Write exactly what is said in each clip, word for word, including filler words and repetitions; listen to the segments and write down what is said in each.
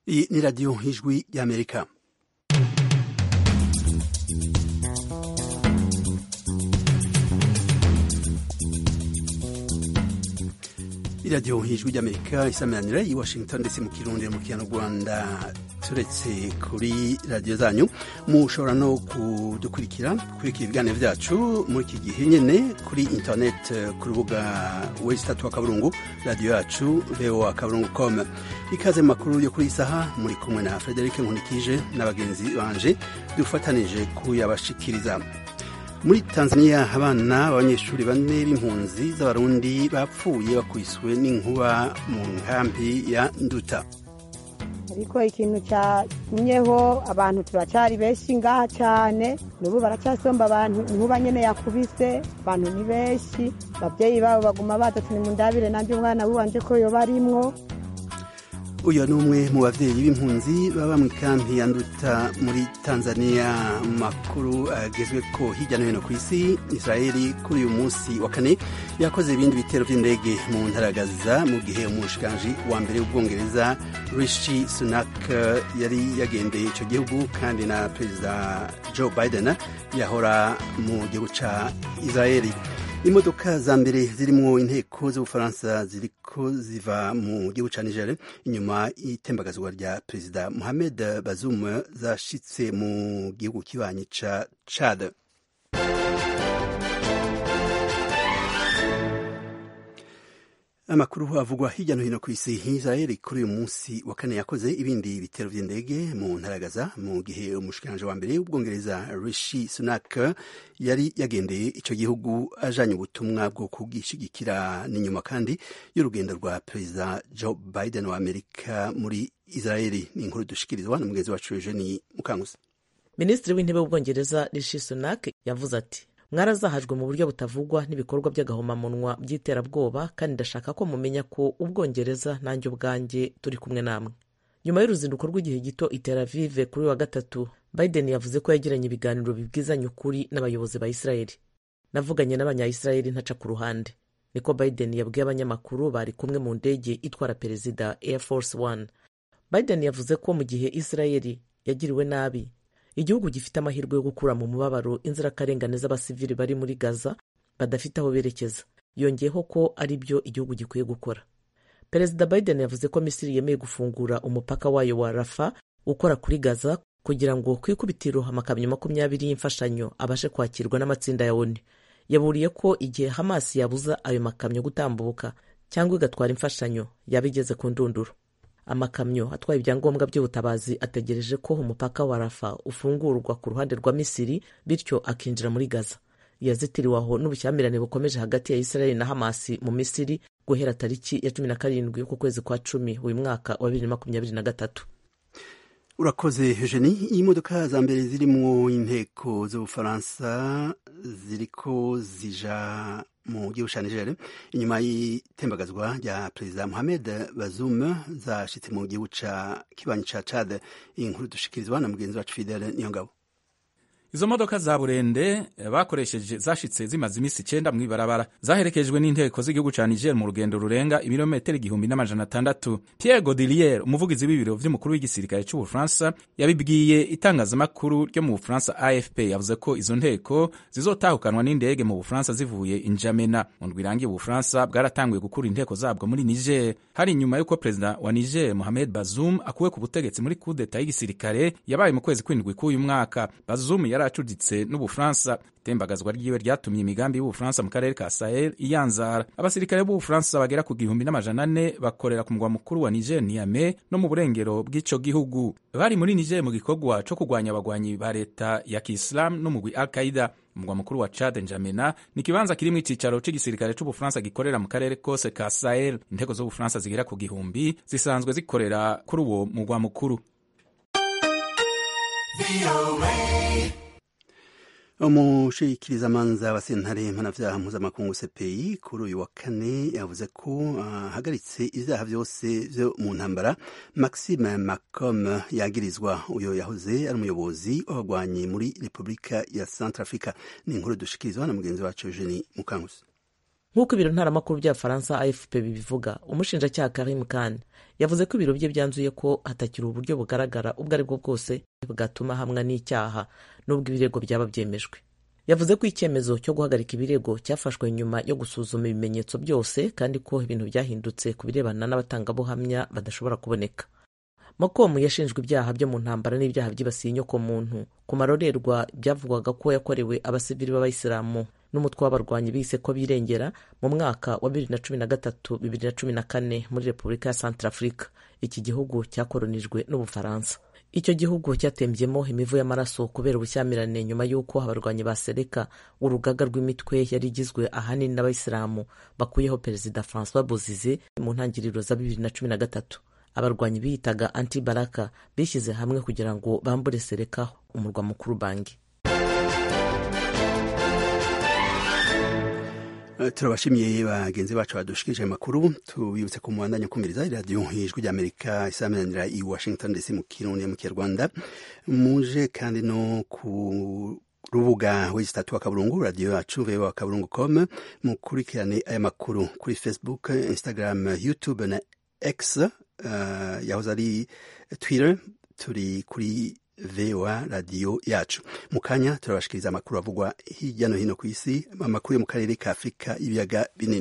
Iyi ni radiyo y'ijwi y'Amerika. iradiyo y'ijwi ry'Amerika isameranira i Washington ndetse mu Kirundi mu Kinyarwanda. Turetse kuri radiyo zanyu mushobora no kudukurikira kurikira ibiganiro byacu muri iki gihe nyene kuri internet ku rubuga www akaburungu radiyo yacu voa akaburungu com. Ikaze mu makuru yo kuri isaha muri kumwe na Frederic Nkunikije n'abagenzi banje dufatanije kuyabashikiriza. Muri Tanzania abana b'abanyeshuri bane b'impunzi z'abarundi bapfuye bakwiswe n'inkuba mu nkambi ya Nduta. Ariko ikintu cyamyeho abantu turacari benshi ngaha cyane n'ubu baracyasomba abantu inkuba nyene yakubise abantu ni benshi babyeyi babo baguma badatse mu ndabire nanje umwana wanje ko yo barimwo. Uyu ni umwe mu bavyeyi b'impunzi baba mu kampi ya Nduta muri Tanzania. Makuru agezwe ko hirya no hino ku isi, Israeli kuri uyu munsi wa kane yakoze ibindi bitero vy'indege mu ntara Gaza mu gihe umushikiranganji wa mbere w'Ubwongereza Rishi Sunak yari yagendeye ico gihugu kandi na Perezida Joe Biden yahora mu gihugu ca Israeli. Imodoka za mbere zirimwo inteko z'Ubufaransa ziriko ziva mu gihugu ca Niger inyuma y'itembagazwa rya Perezida Mohamed Bazoum zashitse mu gihugu kibanyi ca Chad. Amakuru avugwa hirya no hino ku isi. Israeli kuri uyu munsi wa kane yakoze ibindi bitero vy'indege mu ntara Gaza mu gihe umushikiranganji wa mbere w'Ubwongereza Rishi Sunak yari yagendeye ico gihugu ajanye ubutumwa bwo kugishigikira n'inyuma kandi y'urugendo rwa Perezida Joe Biden wa Amerika muri Israeli. Ni inkuru dushikirizwa na mugenzi wacu Eugenie Mukanguzi. Minisitiri w'intebe w'Ubwongereza Rishi Sunak yavuze ati: mwarazahajwe mu buryo butavugwa n'ibikorwa by'agahomamunwa by'iterabwoba kandi ndashaka ko mumenya ko Ubwongereza nanjye ubwanjye turi kumwe namwe. Nyuma y'uruzinduko rw'igihe gito i Tel Aviv kuri wa gatatu, Biden yavuze ko yagiranye ibiganiro bibwizanya ukuri n'abayobozi ba Israeli. Navuganye n'abanya-Israeli ntaca ku ruhande, niko Biden yabwiye abanyamakuru bari kumwe mu ndege itwara perezida Air Force One. Biden yavuze ko mu gihe Israeli yagiriwe nabi, igihugu gifite amahirwe yo gukura mu mubabaro inzirakarengane z'abasivili bari muri Gaza badafite aho berekeza. Yongeyeho ko ari byo igihugu gikwiye gukora. Perezida Biden yavuze ko Misiri yemeye gufungura umupaka wayo wa Rafa ukora kuri Gaza kugira ngo kwikubitiro amakamyo makumyabiri y'imfashanyo abashe kwakirwa n'amatsinda ya O N U. Yaburiye ko igihe Hamas yabuza ayo makamyo gutambuka cyangwa igatwara imfashanyo yabigeze ku ndunduro. Amakamyo atwaye ibyangombwa by'ubutabazi ategereje ko umupaka wa Rafa ufungurwa ku ruhande rwa Misiri bityo akinjira muri Gaza. Yazitiriwe aho n'ubushyamirane bukomeje hagati ya Israeli na Hamas mu Misiri guhera tariki ya cumi na karindwi y'uko kwezi kwa cumi uyu mwaka wa bibiri na makumyabiri na gatatu. Urakoze Eugenie. Imodoka za mbere zirimwo inteko z'Ubufaransa ziriko zija mu gihugu ca Niger inyuma y'itembagazwa rya Perezida Mohamed Bazoum zashitse mu gihugu ca kibanyi ca Chad. Inkuru dushikirizwa na mugenzi wacu Fidele Niyongabo. Izo modoka za burende bakoresheje zashitse zimaze imisi icenda mw'ibarabara, zaherekejwe n'inteko z'igihugu ca Niger mu rugendo rurenga ibirometero igihumbi n'amajana atandatu. Pierre Godelier, umuvugizi w'ibiro vy'umukuru w'igisirikare c'Ubufaransa, yabibwiye itangazamakuru ryo mu Bufaransa A F P, yavuze ko izo nteko zizotahukanwa n'indege mu Bufaransa zivuye Injamena. Mu ndwi irangiye Ubufaransa bwaratanguye gukura inteko zabwo muri Niger hari nyuma y'uko Perezida wa Niger Mohamed Bazoum akuwe ku butegetsi muri coup d'etat y'igisirikare yabaye mu kwezi kw'indwi k'uyu mwaka. Bazoum yaracuditse n'Ubufaransa. Itembagazwa ryiwe ryatumye imigambi y'Ubufaransa mu karere ka Sahel iyanzara. Abasirikare b'Ubufaransa bagera ku gihumbi n'amajana ane bakorera ku mugwa mukuru wa Niger Niamey no mu burengero bw'ico gihugu. Bari muri Niger mu gikorwa co kugwanya abagwanyi ba leta ya Kiislamu n'umugwi Al-Qaeda. Umugwa mukuru wa Chad N'Djamena ni kibanza kirimwo icicaro c'igisirikare c'Ubufaransa gikorera mu karere kose ka Sahel. Inteko z'Ubufaransa zigera ku gihumbi zisanzwe zikorera kuri uwo mugwa mukuru. Umushikirizamanza wa sentare mpanavyaha mpuzamakungu C P I kuri uyu wa kane yavuze ko ahagaritse uh, ivyaha vyose vyo mu ntambara Maxime Malcolm yagirizwa. Uyo yahoze ari umuyobozi w'abagwanyi muri Republika ya Centrafrica. Ni inkuru dushikirizwa na mugenzi wacu Eugenie Mukanguzi. nk'uko ibiro ntaramakuru bya Faransa A F P bibivuga, umushinjacyaha Karim Khan yavuze ko ibiro bye byanzuye ko hatakiri uburyo bugaragara ubwo ari bwo bwose bwatuma hamwa n'icyaha n'ubwo ibirego byaba byemejwe. Yavuze ko icyemezo cyo guhagarika ibirego cyafashwe nyuma yo gusuzuma ibimenyetso byose kandi ko ibintu byahindutse ku birebana n'abatangabuhamya badashobora kuboneka. Malcolm yashinjwe ibyaha byo mu ntambara n'ibyaha byibasiye inyoko muntu ku marorerwa byavugwaga ko yakorewe abasivili b'abayisilamu n'umutwe w'abarwanyi bise ko birengera mu mwaka wa bibiri na cumi na gatatu bibiri na cumi na kane muri Repubulika ya Centrafrique, iki gihugu cyakoronijwe n'Ubufaransa. Icyo gihugu cyatembyemo imivu y'amaraso kubera ubushyamirane nyuma y'uko abarwanyi ba Seleka, urugaga rw'imitwe yari igizwe ahanini n'abayisilamu, bakuyeho Perezida François Bozize mu ntangiriro za bibiri na cumi na gatatu. Abarwanyi biyitaga Anti Balaka bishyize hamwe kugira ngo bambure Seleka umurwa mukuru Bangui. Turabashimiye bagenzi bacu badushikije amakuru. Tubibutse ko muwandanya kumviriza radio Ijwi ry'Amerika isamanira i Washington D C mu Kirundi mu Kinyarwanda. Muje kandi no ku rubuga w'istatu wa Kaburungu radio yacu v o a kaburungu dot com, mukurikirane aya makuru kuri Facebook, Instagram, YouTube na X, uh, yahoze ari Twitter. Turi kuri V O A radio yacu. Mukanya turabashikiriza amakuru avugwa hirya no hino ku isi, amakuru yo mu karere ka Afrika ibiyaga binini.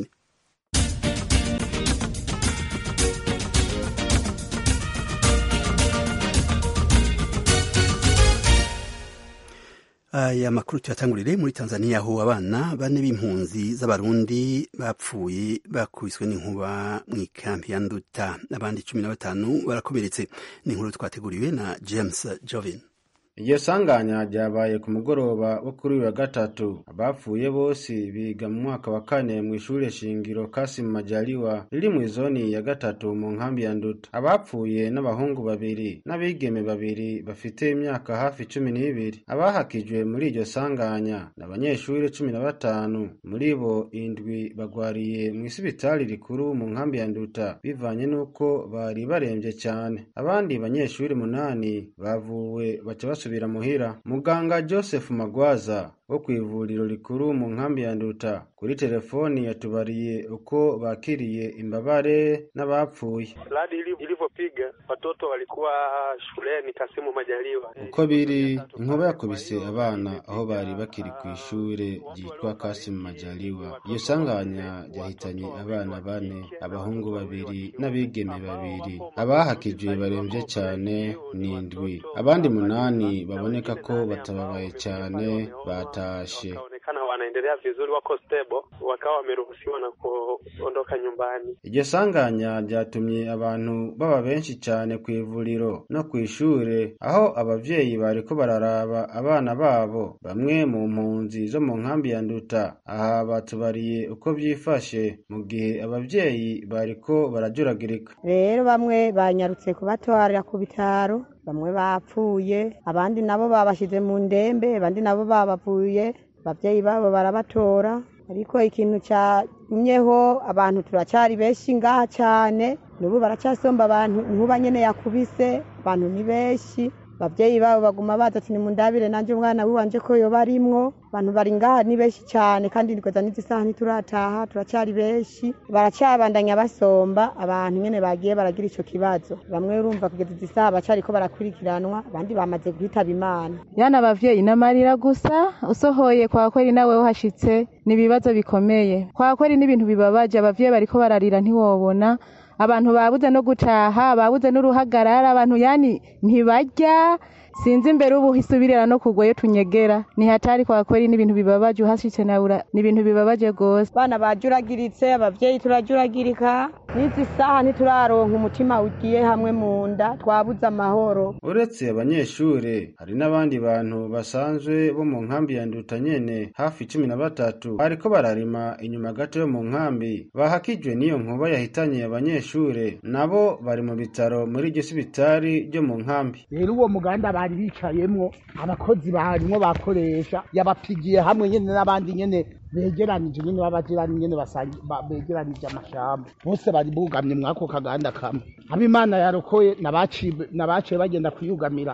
Aya makuru tuyatangurire muri Tanzania, aho abana bane b'impunzi z'abarundi bapfuye bakubiswe n'inkuba mu ikambi ya Nduta, abandi cumi na batanu barakomeretse. Ni inkuru twateguriwe na James Jovin. Iryo sanganya ryabaye ku mugoroba wo kuri wa gatatu. Abapfuye bose biga mu mwaka wa kane mu ishure shingiro Kasim Majaliwa riri mu zoni ya gatatu mu nkambi ya Nduta. Abapfuye n'abahungu babiri n'abigeme babiri bafite imyaka hafi cumi n'ibiri. Abahakijwe muri iryo sanganya n'abanyeshure cumi na batanu, muri bo indwi bagwariye mu isibitari rikuru mu nkambi ya Nduta bivanye nuko bari baremvye cyane. Abandi banyeshure munani bavuwe baca basubira muhira. Muganga Joseph Magwaza wo kwivuriro rikuru mu nkambi ya Nduta kuri telefoni yatubariye uko bakiriye imbabare n'abapfuye. Radi ilivyopiga watoto walikuwa shuleni Kasimu Majaliwa. Uko biri, inkuba yakubise abana aho bari bakiri ku ishure ryitwa Kasimu Majaliwa. Iyo sanganya yahitanye abana bane, abahungu babiri n'abigeme babiri. Abahakijwe baremvye cyane ni indwi. Abandi munani baboneka ko batababaye cyane batashe. Kana wanaendelea vizuri, wako stable, wakawa wameruhusiwa na kuondoka nyumbani. Iryo sanganya ryatumye abantu baba benshi cyane ku ivuriro no ku ishure, aho abavyeyi bariko bararaba abana babo. Bamwe mu mpunzi zo mu nkambi ya Nduta aha batubariye uko vyifashe mu gihe abavyeyi bariko barajuragirika. Rero bamwe banyarutse kubatwara ku bitaro, bamwe bapfuye, abandi nabo babashize mu ndembe, abandi nabo babavuye, abavyeyi babo barabatora. Ariko ikintu cyamyeho abantu turacyari benshi ngaha cyane, n'ubu baracyasomba abantu inkuba nyene yakubise, abantu ni benshi. Abavyeyi babo baguma baza ati nimundabire nanje umwana wiwanje ko yo barimwo. Abantu bari ngaha ni benshi cyane kandi ndikoza n'izisaha ntiturataha, turacyari benshi. Baracyabandanya basomba abantu nyene bagiye baragira ico kibazo. Bamwe urumva kugeza izisaha bacariko barakurikiranwa, abandi bamaze guhitaba Imana. Yana abavyeyi n'amarira gusa, usohoye kwa kweli nawe uhashitse nibibazo bikomeye. Kwa kweli n'ibintu bibabaje, abavyeyi bariko bararira ntiwobona. Abantu babuze no gutaha, babuze n'uruhagarara, abantu yani ntibarya. Sinzi imbere ubu hisubirira no kugwayo tunyegera. Ni hatari kwa kweli n'ibintu bibabaje, uhashitse naura ni ibintu bibabaje gose. Bana bajuragiritse, abavyeyi turajuragirika, n'izi saha ntituraronka umutima ugiye hamwe mu nda, twabuze amahoro. Uretse abanyeshure hari n'abandi bantu basanzwe bo mu nkambi ya Nduta nyene hafi cumi na batatu bariko bararima inyuma gato yo mu nkambi, bahakijwe n'iyo nkuba yahitanye abanyeshure. Nabo bari mu bitaro muri iryo sibitari ryo mu nkambi. Rero uwo muganda bari bicayemwo, abakozi barimwo bakoresha yabapigiye hamwe nyene n'abandi nyene begeranije nyene babajirani nyene basangi begeranije amashamba, bose bari bugamye mwako kaganda kamwe. Abimana yarokoye nabaciye nabaciye bagenda kuyugamira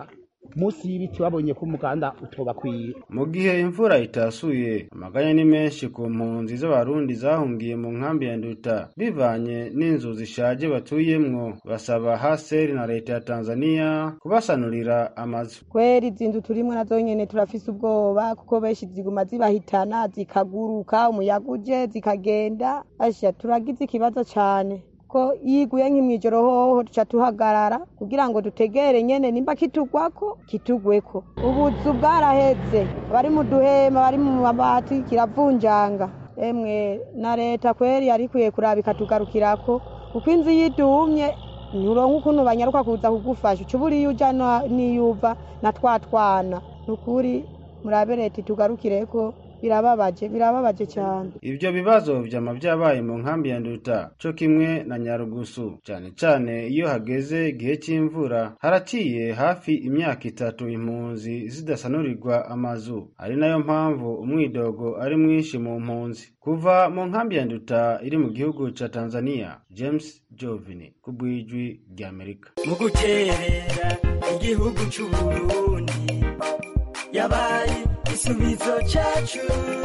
munsi y'ibiti babonye ko umuganda utobakwiye. Mu gihe imvura itasuye amaganya ni menshi ku mpunzi z'abarundi zahungiye mu nkambi ya Nduta bivanye n'inzu zishaje batuyemwo, basaba haseri na leta ya Tanzania kubasanurira amazu. Kweri zindu turimwe nazo nyene turafise ubwoba kuko benshi ziguma zibahitana zikaguruka umuyaga uje zikagenda. Asha turagize ikibazo cyane ko yiguye nk'imwijoro hoho tuca tuhagarara kugira ngo dutegere nyene nimba kitugwako kitugweko. Ubuzu bwaraheze bari mu duhema bari mu mabati kiravunjanga. Emwe na leta kweri yarikwiye kurabika tugarukirako kuko inzu yidumye nturonka ukuntu banyaruka kuza kugufasha ucuburi yuja niyuva na twatwana. Nukuri murabe leta tugarukireko birababaje birababaje cyane. Ivyo bibazo vyama vyabaye mu nkambi ya Nduta cyo kimwe na Nyarugusu cyane cyane iyo hageze igihe cy'imvura. Haraciye hafi imyaka itatu impunzi zidasanurirwa amazu, ari nayo mpamvu umwidogo ari mwinshi mu mpunzi. Kuva mu nkambi ya Nduta iri mu gihugu ca Tanzania, James Jovini kubwijwi rya Amerika. Mu guterera igihugu cy'u Burundi yabaye isubizo cyacu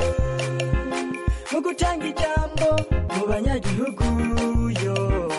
mu gutanga ijambo mu banyagihugu yo.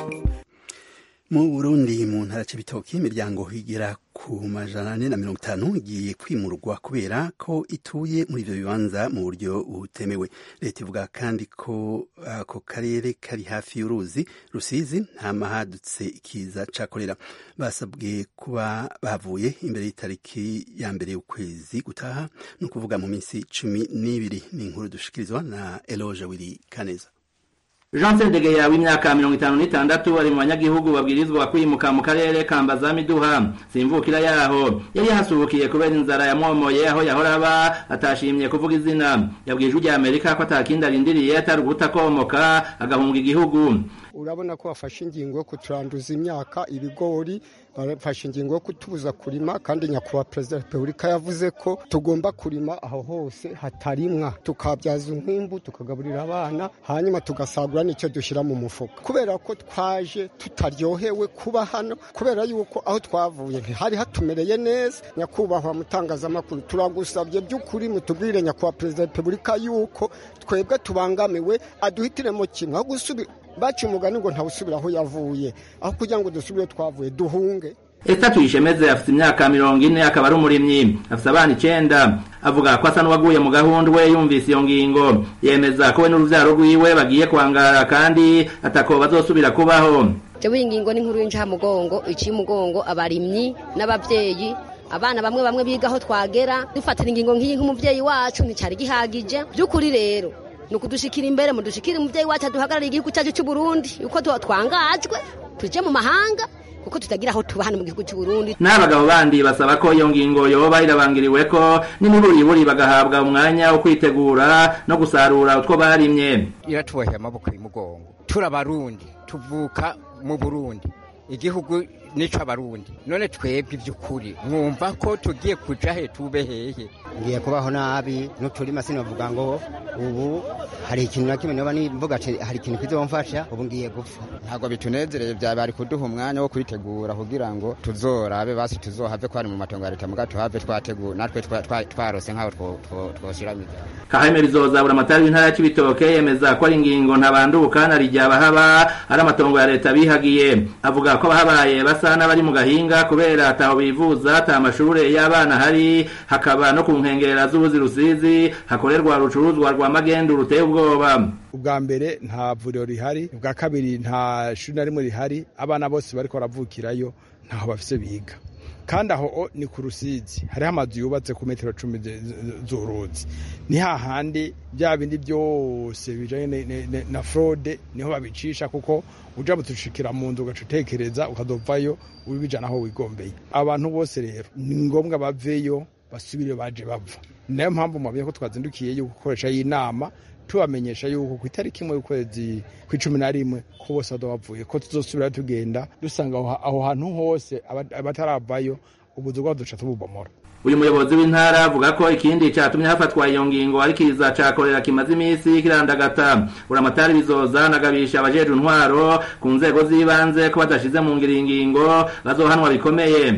Mu Burundi mu ntara c'ibitoki imiryango higera ku majana ane na mirongo itanu igiye kwimurwa kubera ko ituye muri ivyo bibanza mu buryo butemewe. Leta ivuga kandi ko ako uh, karere kari hafi y'uruzi Rusizi nta mahadutse ikiza cakorera. Basabwe kuba bavuye imbere y'itariki ya mbere y'ukwezi gutaha no kuvuga mu minsi cumi n'ibiri. Ni inkuru dushikirizwa na Eloge Wili Kaneza. Jean Sendegeya w'imyaka mirongo itanu n'itandatu ari mu banyagihugu babwirizwa kwimuka mu karere ka Mbazamiduha simvukira yaho yari hasubukiye kubera inzara yamwomoye aho yahora aba atashimye kuvuga izina. Yabwije ujya Amerika ko atakindi arindiriye atari gutakomoka agahunga igihugu. Urabona ko bafashe ingingo yo kuturanduza imyaka ibigori, bafashe ingingo yo kutubuza kurima, kandi nyakubahwa Perezida wa Repubulika yavuze ko tugomba kurima aho hose hatarimwa, tukabyaza umwimbu tukagaburira abana hanyuma tugasagura n'icyo dushyira mu mufuka. Kubera ko twaje tutaryohewe kuba hano, kubera yuko aho twavuye ntihari hatumereye neza. Nyakubahwa mutangazamakuru, turagusabye by'ukuri mutubwire nyakubahwa Perezida wa Repubulika yuko twebwe tubangamiwe, aduhitiremo kimwe aho gusubira baci umugani ngo ntawusubira aho yavuye, aho kugira ngo dusubire twavuye duhunge. Esta tuyishemeze afite imyaka mirongo ine akaba ari umurimyi, afite abana icenda. Avuga ko asa n'uwaguye mu gahundwe yumvise iyo ngingo. Yemeza ko we n'uruvyaro rwiwe bagiye kwangara kandi atako bazosubira kubaho. Jewe ingingo ni nkuru y'inja mugongo, iki mugongo abarimyi n'abavyeyi. Abana bamwe bamwe bigaho twagera dufatira ingingo nk'iyi nk'umuvyeyi wacu nticari gihagije. Byukuri rero nukudushikira imbere mudushikire umuvyeyi wacu aduhagarara igihugu cyacu cy'u Burundi uko twangajwe tuje mu mahanga kuko tutagira aho tuba hano mu gihugu cy'u Burundi. N'abagabo bandi basaba ko iyo ngingo yoba irabangiriwe ko n'imiburiburi bagahabwa umwanya wo kwitegura no gusarura utwo barimye. Iratuboheye amaboko y'umugongo. Turabarundi tuvuka mu Burundi, igihugu nico abarundi. None twebwe ivy'ukuri mwumva ko tugiye kuja he tube hehe? Ngiye kubaho nabi n'uturima sinovuga ngo ubu hari ikintu na kimwe noba nimvuga hari ikintu kizomfasha, ubu ngiye gupfa. Ntabwo bitunezereye, byabari kuduha umwanya wo kwitegura kugira ngo tuzorabe basi tuzohave ko ari mu matongo ya leta muga tuhave twategura natwe twarose nkaho twoshiramye. Kaheme bizoza bura matari w'intara y'Ibitoke yemeza ko ari ingingo ntabanduka na rijya bahaba ari amatongo ya leta bihagiye. Avuga ko bahabaye basana bari mu gahinga kubera ataho bivuza ata amashure y'abana hari, hakaba no ku nkengera z'ubuzi Rusizi hakorerwa rucuruzwa rwa magendu ruteye ubwoba. Ubwa mbere nta vuriro rihari, ubwa kabiri nta shuri na rimwe rihari, abana bose bariko baravukirayo ntaho bafise biga. Kandi aho ni ku Rusizi hari amazu yubatse ku metero cumi z'uruzi, ni hahandi bya bindi byose bijanye na fraude niho babicisha, kuko uja butushikira mu nzu ugacutekereza ukadovayo ubijana aho wigombeye. Abantu bose rero ni ngombwa baveyo basubire baje bava. Nayo mpamvu mwabiye ko twazindukiye yo gukoresha y'inama tubamenyesha yuko ku itariki imwe y'ukwezi kw'icumi na rimwe ko bose bavuye ko tuzosubira tugenda dusanga aho hantu hose abataravayo ubuzu bwa duca tububomora. Uyu muyobozi w'intara avuga ko ikindi cyatumye hafatwa iyo ngingo ari kiza cakorera kimaze imisi kirandagata. Uramatari bizoza nagabisha abajeje intwaro ku nzego z'ibanze ko badashize mu ngiringingo bazohanwa bikomeye.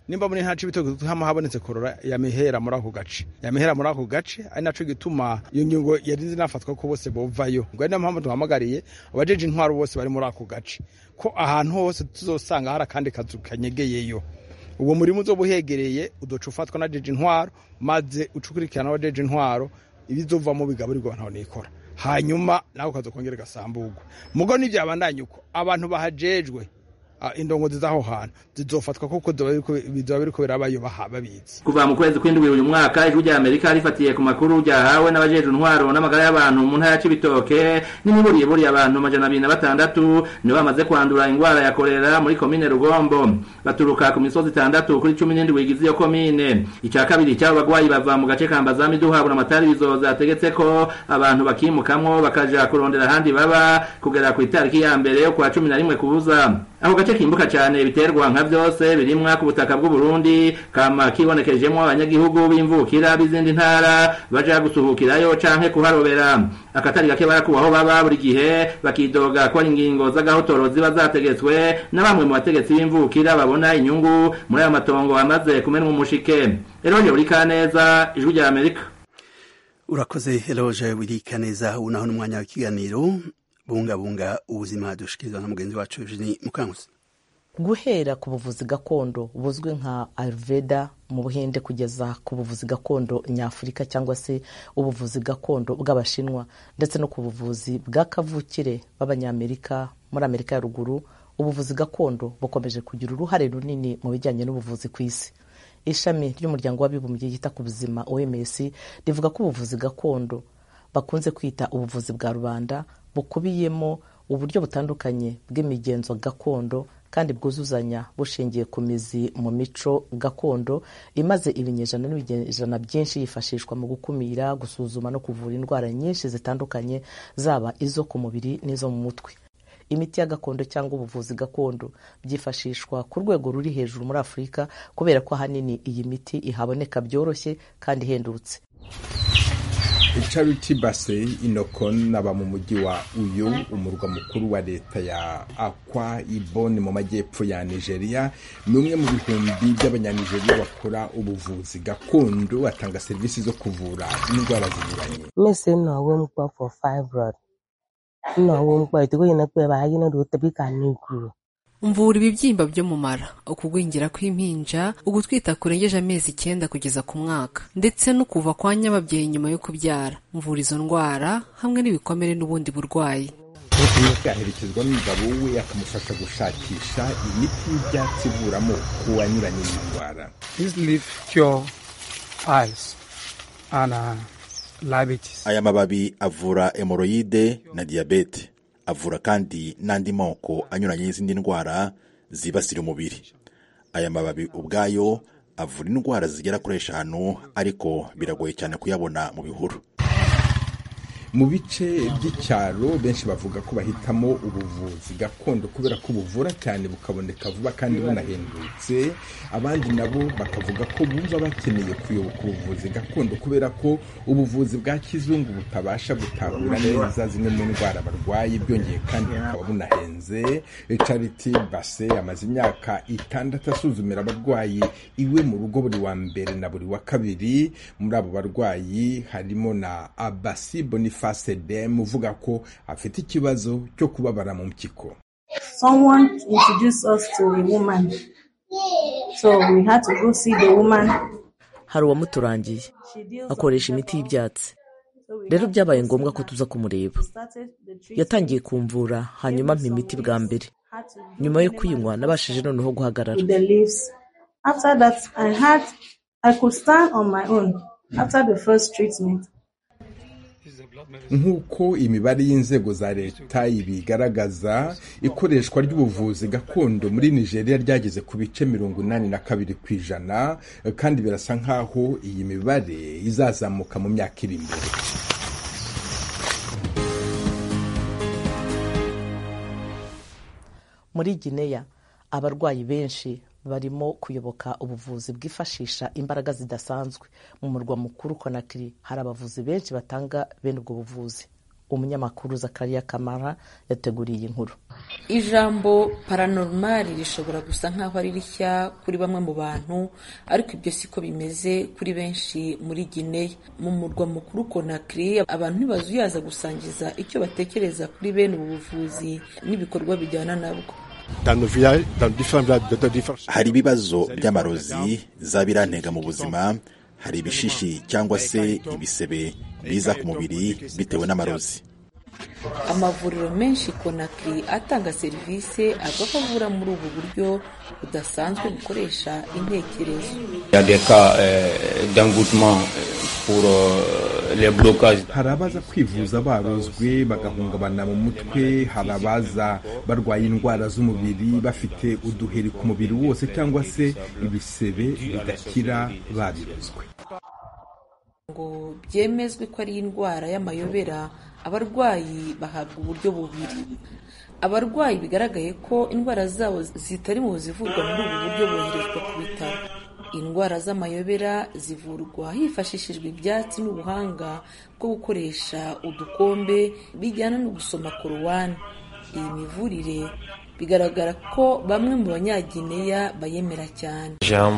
nimba muri nta cibitoke hama habonetse korora yamihera muri ako gace yamihera muri ako gace ari naco gituma iyo ngingo yarinze nafatwa ko bose bovayo ngo ari nampamvu duhamagariye abajeje intwaro bose bari muri ako gace ko ahantu hose tuzosanga hari akandi kazu kanyegeyeyo uwo murimo uzobuhegereye udoca ufatwa na jeje intwaro maze ucukurikirana abajeje intwaro ibizovamo bigaburirwa ntaho nikora hanyuma naho kazokongera gasambugwa mugo n'ivyabandanye uko abantu bahajejwe indongozi zaho hantu zizofatwa kuko bizoba biriko birabayo babizi. Kuva mu kwezi kw'indwi uyu mwaka ijwi rya Amerika rifatiye ku makuru ryahawe n'abajeje intwaro n'amagara y'abantu mu ntara ya Cibitoke n'imiburiye buri abantu amajana abiri na batandatu nibo bamaze kwandura ingwara ya kolera muri komine Rugombo baturuka ku misozi itandatu kuri cumi n'indwi igize iyo komine. Icya kabiri cy'abo bagwayi bava mu gace kambazami duhabura amatari bizoza ategetse ko abantu bakimukamwo bakaja kurondera ahandi baba kugera ku itariki ya mbere yo kwa cumi na rimwe kubuza. Aho gace kimbuka cyane biterwa nka byose birimwa ku butaka bw'u Burundi kama kibonekejemo abanyagihugu b'imvukira bizindi ntara baje gusuhukirayo canke kuharobera akatari gake barakubaho baba buri gihe bakidoga ko ingingo z'agahotoro ziba zategetswe na bamwe mu bategetsi b'imvukira babona inyungu muri aya matongo amaze kumenwa umushike. Eroje uri kaneza ijwi rya Amerika. Urakoze Eroje uri kaneza unaho n'umwanya w'ikiganiro bunga bunga ubuzima dushikirizwa na mugenzi wacu Eugenie Mukankusi. Guhera ku buvuzi gakondo buzwi nka Ayurveda mu Buhinde kugeza ku buvuzi gakondo nyafurika cyangwa se ubuvuzi gakondo bw'abashinwa ndetse no ku buvuzi bwa kavukire b'abanyamerika muri Amerika ya ruguru, ubuvuzi gakondo bukomeje kugira uruhare runini mu bijyanye n'ubuvuzi ku isi. Ishami ry'umuryango w'abibumbye yita ku buzima O M S rivuga ko ubuvuzi gakondo bakunze kwita ubuvuzi bwa rubanda bukubiyemo uburyo butandukanye bw'imigenzo gakondo kandi bwuzuzanya bushingiye ku mizi mu mico gakondo imaze ibinyejana n'ibinyejana byinshi yifashishwa mu gukumira, gusuzuma no kuvura indwara nyinshi zitandukanye zaba izo ku mubiri n'izo mu mutwe. Imiti ya gakondo cyangwa ubuvuzi gakondo byifashishwa ku rwego ruri hejuru muri Afurika kubera ko ahanini iyi miti ihaboneka byoroshye kandi ihendutse. Charity Base Inokon naba mu mujyi wa Uyo umurwa mukuru wa leta ya Akwa Ibom mu majyepfo ya Nigeria, numwe mu bihumbi by'abanyanigeria bakora ubuvuzi gakondo atanga serivisi zo kuvura indwara zinyuranye. Mese no wumpa for fibroid. No wumpa itugo yinakwe bahagina do tabika nikuru. Mvura ibibyimba byo mu mara, ukugwingira kw'impinja, ugutwita kurengeje amezi icyenda kugeza ku mwaka, ndetse no kuva kwa nyababyeyi nyuma yo kubyara. Mvura izo ndwara hamwe n'ibikomere n'ubundi burwayi. Yaherekezwa n'umugabo we akamufasha gushakisha imiti y'ibyatsi ivuramo kuwanyuranye n'indwara. This leaf cure piles and uh, diabetes. Aya mababi avura hemorrhoide na diabete. Avura kandi n'andi moko anyuranye y'izindi ndwara zibasira umubiri. Aya mababi ubwayo avura indwara zigera kuri eshanu ariko biragoye cyane kuyabona mu bihuru. Mu bice by'icyaro benshi bavuga ko bahitamo ubuvuzi gakondo kubera ko buvura cyane bukaboneka vuba kandi bunahendutse. Abandi nabo bakavuga ko bumva bakeneye kuyoboka ubuvuzi gakondo kubera ko ubuvuzi bwa kizungu butabasha gutahura neza zimwe mu ndwara barwaye, byongeye kandi bukaba bunahenze. Charity Base amaze imyaka itandatu asuzumira abarwayi iwe mu rugo buri wa mbere na buri wa kabiri. Muri abo barwayi harimo na Abasi Boniface Fasede uvuga ko afite ikibazo cyo kubabara mu mpyiko. Someone introduced us to a woman, so we had to go see the woman. Hari uwamuturangiye akoresha imiti y'ibyatsi, rero byabaye ngombwa ko tuza kumureba. Yatangiye kumvura hanyuma mpa imiti bwa mbere. Nyuma yo kuyinywa nabashije noneho guhagarara. After that I had I could stand on my own after the first treatment. Nk'uko imibare y'inzego za leta ibigaragaza, ikoreshwa ry'ubuvuzi gakondo muri Nigeria ryageze ku bice mirongo inani na kabiri ku ijana kandi birasa nk'aho iyi mibare izazamuka mu myaka iri imbere. Muri Guinea abarwayi benshi barimo kuyoboka ubuvuzi bwifashisha imbaraga zidasanzwe. Mu murwa mukuru Conakry hari abavuzi benshi batanga bene ubwo buvuzi. umunyamakuru Zakaria Kamara yateguriye inkuru. Ijambo paranormal rishobora gusa nkaho ari rishya kuri bamwe mu bantu, ariko ibyo siko bimeze kuri benshi muri Guinea. Mu murwa mukuru Conakry, abantu ntibazuyaza gusangiza icyo batekereza kuri bene ubu buvuzi n'ibikorwa bijyana nabwo. Hari ibibazo by'amarozi zabirantega mu buzima, hari ibishishi cyangwa se ibisebe biza ku mubiri bitewe n'amarozi. Amavuriro menshi Conakry atanga serivisi avuga ko avura muri ubu buryo budasanzwe bukoresha intekerezo. Hari abaza kwivuza barozwe bagahungabana mu mutwe, hari abaza barwaye indwara z'umubiri bafite uduheri ku mubiri wose cyangwa se ibisebe bidakira babirozwe. Ngo byemezwe ko ari indwara y'amayobera, abarwayi bahabwa uburyo bubiri. Abarwayi bigaragaye ko indwara zabo zitari mu zivurwa muri ubu buryo boherezwa ku bitaro. Indwara z'amayobera zivurwa hifashishijwe ibyatsi n'ubuhanga bwo gukoresha udukombe bijyana no gusoma korowani. Iyi mivurire bigaragara ko bamwe mu banyagineya bayemera cyane.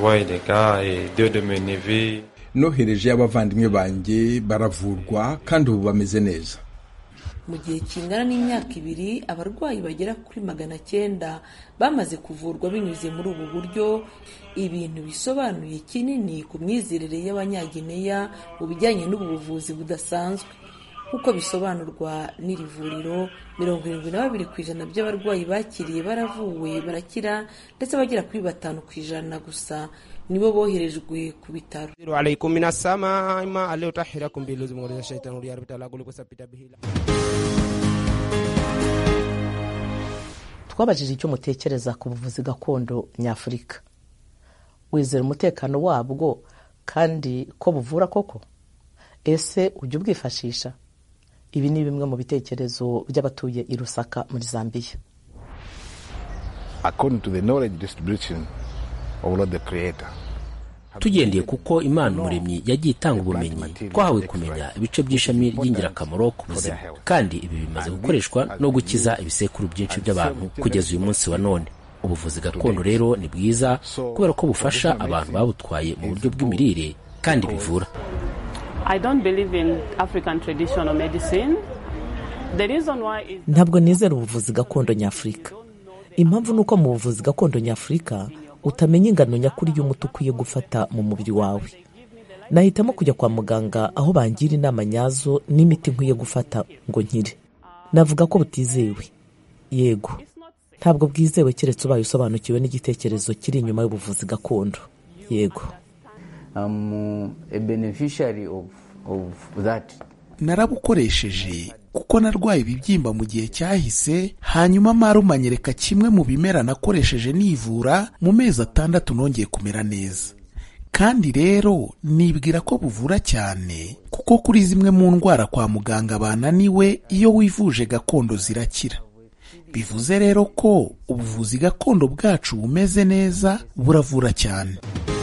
Nohereje abavandimwe banjye baravurwa kandi ubu bameze neza. Mu gihe kingana n'imyaka ibiri, abarwayi bagera kuri magana cyenda bamaze kuvurwa binyuze muri ubu buryo, ibintu bisobanuye kinini ku myizerere y'abanyagineya mu bijyanye n'ubu buvuzi budasanzwe. Nk'uko bisobanurwa n'iri vuriro, mirongo irindwi na babiri ku ijana by'abarwayi bakiriye baravuwe barakira, ndetse bagera kuri batanu ku ijana gusa nibo boherejwe ku bitaro. Twabajije icyo mutekereza ku buvuzi gakondo nyafurika. Wizera umutekano wabwo kandi ko buvura koko? Ese ujya ubwifashisha? Ibi ni bimwe mu bitekerezo by'abatuye i Lusaka muri Zambia. According to the knowledge distribution of Lord the Creator, tugendeye kuko Imana Umuremyi yagiye itanga ubumenyi, twahawe kumenya ibice by'ishami ry'ingirakamaro ku buzima, kandi ibi bimaze gukoreshwa no gukiza ibisekuru byinshi by'abantu kugeza uyu munsi wa none. Ubuvuzi gakondo rero ni bwiza kubera ko bufasha abantu babutwaye mu buryo bw'imirire kandi bivura. I don't believe in African traditional medicine. The reason why is Ntabwo nizera ubuvuzi gakondo nyafurika. Impamvu nuko mu buvuzi gakondo nyafurika utamenya ingano nyakuri y'umuti ukwiye gufata mu mubiri wawe. Nahitamo kujya kwa muganga aho bangira inama nyazo n'imiti nkwiye gufata ngo nkire. Navuga ko butizewe. Yego. Ntabwo bwizewe keretse ubaye usobanukiwe n'igitekerezo kiri inyuma y'ubuvuzi gakondo. Yego. I'm a beneficiary of, of that. Narabukoresheje kuko narwaye ibibyimba mu gihe cyahise, hanyuma marume anyereka kimwe mu bimera nakoresheje nivura, mu mezi atandatu nongeye kumera neza. Kandi rero nibwira ko buvura cyane kuko kuri zimwe mu ndwara kwa muganga bananiwe, iyo wivuje gakondo zirakira. Bivuze rero ko ubuvuzi gakondo bwacu bumeze neza, buravura cyane.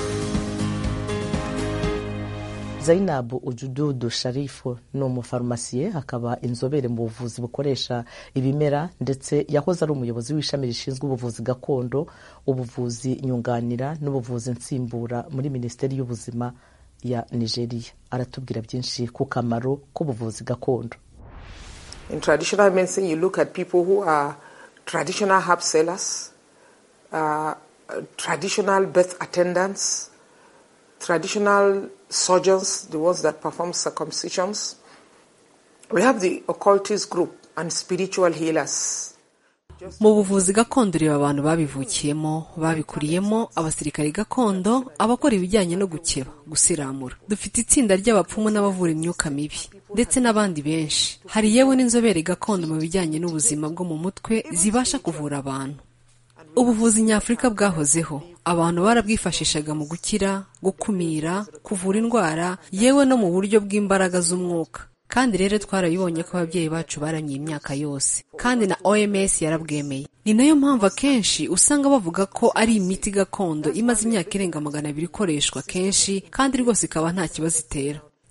Zainabu Ujududu Sharifu ni umufarumasiye, akaba inzobere mu buvuzi bukoresha ibimera, ndetse yahoze ari umuyobozi w'ishami rishinzwe ubuvuzi gakondo, ubuvuzi nyunganira n'ubuvuzi nsimbura muri Minisiteri y'Ubuzima ya Nigeria. Aratubwira byinshi ku kamaro k'ubuvuzi gakondo. In traditional medicine, you look at people who are traditional herb sellers, uh, traditional birth attendants, traditional surgeons, the ones that perform circumcisions. We have the occultist group and spiritual healers. Mu buvuzi gakondo reba abantu babivukiyemo, babikuriyemo, abasirikari gakondo, abakora ibijyanye no gukeba, gusiramura. Dufite itsinda ry'abapfumu n'abavura imyuka mibi, ndetse n'abandi benshi. Hari yewe n'inzobere gakondo mu bijyanye n'ubuzima bwo mu mutwe zibasha kuvura abantu. Ubuvuzi nyafurika bwahozeho, abantu barabwifashishaga mu gukira, gukumira, kuvura indwara, yewe no mu buryo bw'imbaraga z'umwuka. Kandi rero twarabibonye ko ababyeyi bacu baramye imyaka yose, kandi na O M S yarabwemeye. Ni nayo mpamvu akenshi usanga bavuga ko ari imiti gakondo imaze imyaka irenga magana abiri ikoreshwa kenshi, kandi rwose ikaba nta kibazo itera.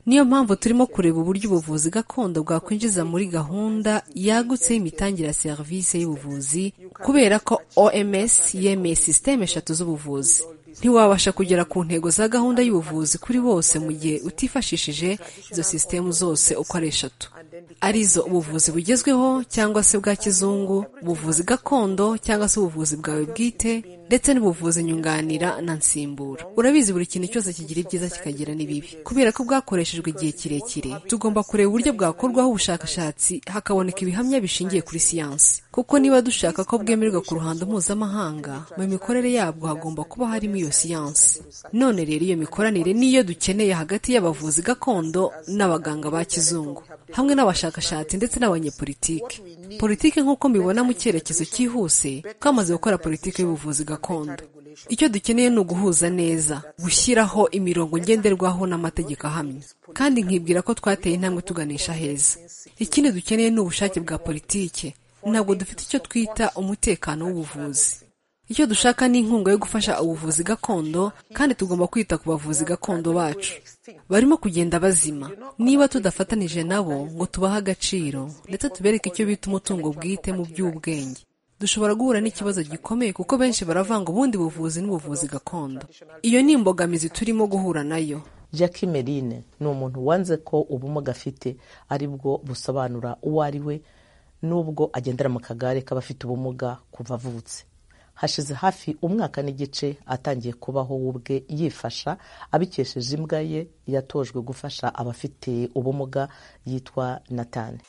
niyo mpamvu turimo kureba uburyo ubuvuzi gakondo bwakwinjiza muri gahunda yagutse y'imitangire ya serivisi y'ubuvuzi kubera ko O M S yemeye sisiteme eshatu z'ubuvuzi. Ntiwabasha kugera ku ntego za gahunda y'ubuvuzi kuri bose mu gihe utifashishije izo sisitemu zose uko ari eshatu, arizo ubuvuzi bugezweho cyangwa se bwa kizungu, ubuvuzi gakondo cyangwa se ubuvuzi bwawe bwite, ndetse n'ubuvuzi nyunganira na nsimbura. Urabizi buri kintu cyose kigira ibyiza kikagira n'ibibi. Kubera ko bwakoreshejwe igihe kirekire, tugomba kureba uburyo bwakorwaho ubushakashatsi hakaboneka ibihamya bishingiye kuri siyansi. Kuko niba dushaka ko bwemerwa ku ruhando mpuzamahanga, mu mikorere yabwo hagomba kuba harimo iyo siyansi. None rero iyo mikoranire niyo dukeneye hagati y'abavuzi gakondo n'abaganga ba kizungu, hamwe n'abashakashatsi ndetse n'abanyepolitike. Politike nk'uko mbibona mu cyerekezo cyihuse, twamaze gukora politike y'ubuvuzi gakondo. Icyo dukeneye ni uguhuza neza, gushyiraho imirongo ngenderwaho n'amategeko ahamye. Kandi nkibwira ko twateye intambwe tuganisha heza. Ikindi dukeneye ni ubushake bwa politike. Ntabwo dufite icyo twita umutekano w'ubuvuzi. Icyo dushaka ni inkunga yo gufasha ubuvuzi gakondo, kandi tugomba kwita ku bavuzi gakondo bacu. Barimo kugenda bazima. Niba tudafatanije nabo ngo tubahe agaciro, ndetse tubereke icyo bita umutungo bwite mu by'ubwenge, dushobora guhura n'ikibazo gikomeye kuko benshi baravanga ubundi buvuzi n'ubuvuzi gakondo. Iyo ni imbogamizi turimo guhura nayo. Jackie Merine ni umuntu wanze ko ubumuga afite ari bwo busobanura uwo ari we, nubwo agendera mu kagare k'abafite ubumuga kuva avutse. Hashize hafi umwaka n'igice atangiye kubaho ubwe yifasha abikesheje imbwa ye yatojwe gufasha abafite ubumuga yitwa Nathan.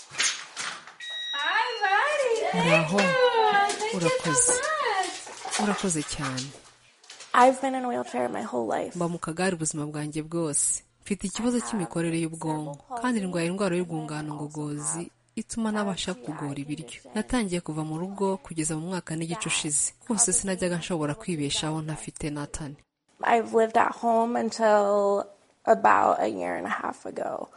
Ngaho urakoze urakoze cyane. I've been in a wheelchair my whole life. Mba mu kagare ubuzima bwanjye bwose. Mfite ikibazo cy'imikorere y'ubwonko kandi ndwaye indwara y'urwungano ngogozi ituma nabasha kugora ibiryo. Natangiye kuva mu rugo kugeza mu mwaka n'igice ushize. Hose sinajyaga nshobora kwibeshaho ntafite Nathan. I've lived at home until about a year and a half ago.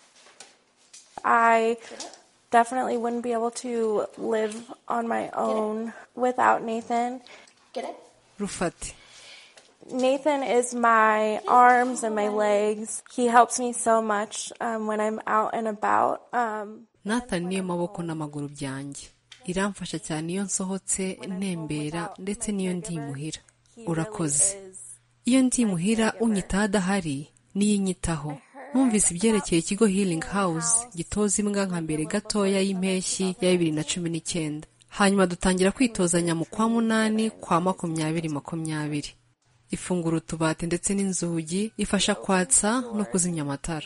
I definitely wouldn't be able to live on my own without Nathan. Get it? Rufati. Nathan is my arms and my legs. He helps me so much um, when I'm out and about. Um, Nathan niyo maboko n'amaguru byanjye. Iramfasha cyane iyo nsohotse ntembera ndetse niyo ndi muhira. Urakoze. Iyo ndi muhira unyitaho adahari niyo inyitaho. Numvise ibyerekeye ikigo Healing House gitoza imbwa nka mbere gatoya y'impeshyi ya bibiri na cumi n'icyenda. Hanyuma dutangira kwitozanya mu kwa munani kwa makumyabiri makumyabiri. Ifungura utubati ndetse n'inzugi, ifasha kwatsa no kuzimya amatara.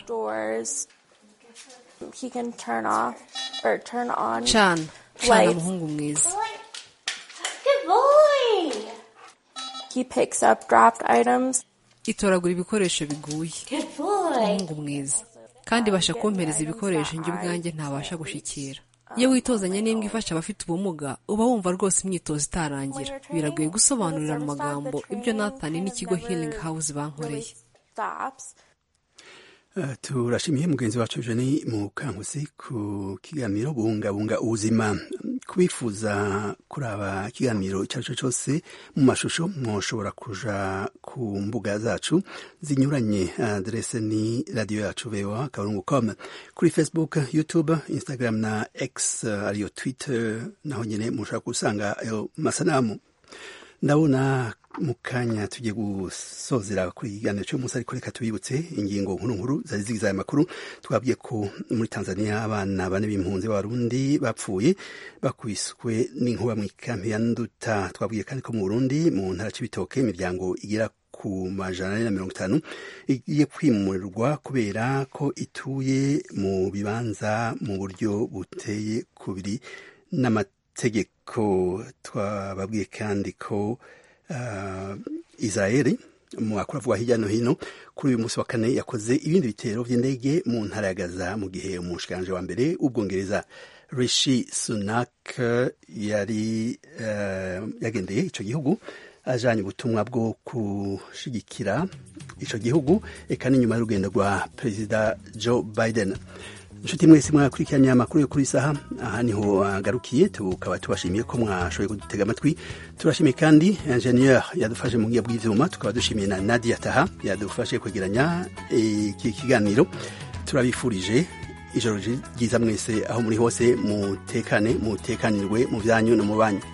He can turn off or turn on. Chan, Chan muhungu mwiza. Good boy. He picks up dropped items. Itoragura ibikoresho biguye. Good boy. Muhungu mwiza. Kandi basha kumpereza ibikoresho njye ubwanjye ntabasha gushikira. Iyo witozanye n'imbwa ifasha abafite ubumuga, uba wumva rwose imyitozo itarangira. Biragoye gusobanurira mu magambo ibyo Nathan n'ikigo Healing House bankoreye. Uh, turashimiye mugenzi wacu Jenny Mukankusi ku kiganiro bungabunga ubuzima. Kubifuza kuraba kiganiro cyacu cyose mu mashusho mwoshobora kuja ku mbuga zacu zinyuranye. Adresse ni radio yacu v o a akaburungu com, kuri Facebook, YouTube, Instagram na X uh, ariyo Twitter, naho nyine mushaka gusanga ayo masanamu. Ndabona mukanya tugiye gusozera kuri ikiganiro cy'umunsi, ariko reka tubibutse ingingo nkuru nkuru zari zigize aya makuru. Twabwiye ko muri Tanzania abana bane b'impunzi b'Abarundi bapfuye bakubiswe n'inkuba mu ikambi ya Nduta. Twabwiye kandi ko mu Burundi mu ntara y'Ibitoke imiryango igera ku majana ane na mirongo itanu igiye kwimurirwa kubera ko ituye mu bibanza mu buryo buteye kubiri n'amategeko. Twababwiye kandi ko uh, Israeli mu makuru avuga hirya no hino kuri uyu munsi wa kane yakoze ibindi bitero by'indege mu ntara ya Gaza, mu gihe umushikiranganje wa mbere w'Ubwongereza Rishi Sunak yari uh, yagendeye ico gihugu ajanye ubutumwa bwo kushigikira ico gihugu, eka n'inyuma y'urugendo rwa Perezida Joe Biden. inshuti mwese mwakurikiranye amakuru yo kuri saha aha niho agarukiye tukaba tubashimiye ko mwashoboye kudutega amatwi turashimiye kandi ingenieur yadufashe mu ngiya bw'ivyuma tukaba dushimiye na Nadia Taha yadufashe kwegeranya iki kiganiro turabifurije ijoro ryiza mwese aho muri hose mutekane mutekanirwe mu byanyu no mu banyu